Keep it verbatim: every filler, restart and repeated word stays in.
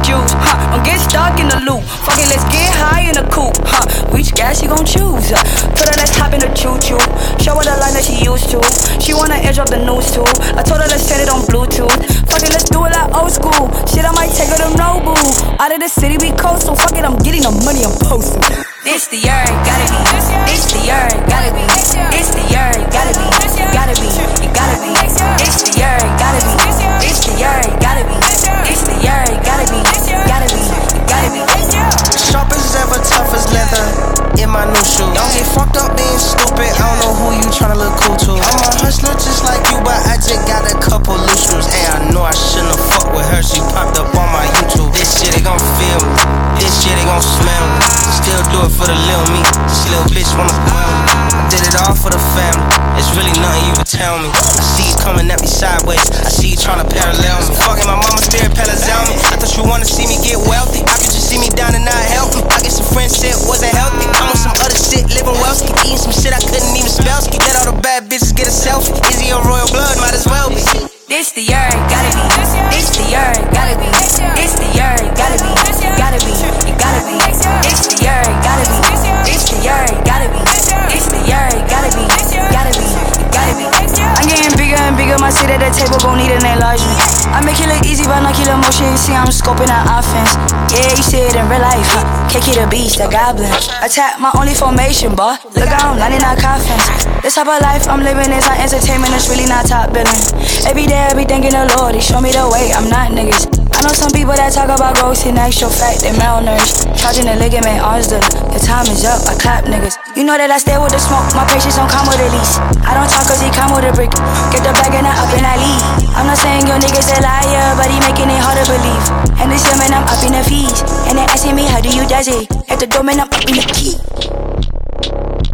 juice, huh? Don't get stuck in the loop. Fuck it, let's get high in the coupe, huh? Which gas she gon' choose? Uh, told her let's hop in the choo-choo. Show her the line that she used to. She wanna edge up the news too. I told her let's set it on Bluetooth. Fuck it, let's do it like old school. Shit, I might take her to Nobu. Out of the city, we coast, so fuck it, I'm getting the money, I'm posting. It's the year, gotta be. It's the year, gotta be. It's the year, gotta be. Gotta be, it gotta be. It's the year, gotta be. It's the year, gotta be. It's the year, gotta be. Gotta be, it gotta be. Sharp as ever, tough as leather. In my new shoes. Don't get fucked up being stupid. I don't know who you tryna look cool to. I'm a hustler just like you, but I just got a couple loose screws. Hey, I know I shouldn't have fucked with her. She popped up on my YouTube. This shit they gon' feel me. This shit they gon' smell me. Still do it for the little me. This little bitch wanna spoil me. I did it all for the family. It's really nothing you can tell me. I see you coming at me sideways. I see you tryna parallel me. Fucking my mama's spirit palazzo me. I thought you wanna see me get wealthy. How could you see me down and not help me? I guess some friends said it wasn't healthy. I'm on some other shit, living wealthy. Eating some shit I couldn't even spell. Let all the bad bitches get a selfie. Izzy on royal blood, might as well be. This the year, gotta be. This the year, gotta be. This the year, gotta be. Gotta be, it gotta be. This the year, gotta be. This the year, gotta be. This the year, gotta be. Gotta be, it gotta be. I'm getting bigger and bigger. My seat at the table gon' need an enlargement. I make it look easy, but not kill emotion. You see, I'm scoping out offense. Yeah, you see it in real life, huh? K K the beast, the goblin. Attack my only formation, boy. Look out, I'm lining out coffins. This type of life I'm living is not entertainment. It's really not top billing. Every day I be thanking the Lord, He show me the way. I'm not niggas. I know some people that talk about ghosts, in actual fact, they malnourished. Charging the ligament, arms the the time is up, I clap niggas. You know that I stay with the smoke, my patience don't come with a lease. I don't talk cause he come with a brick. Get the bag and I up and I leave. I'm not saying your niggas a liar, but he making it hard to believe. And this year man, I'm up in the fees. And they asking me, how do you does it? At the door man, I'm up in the key.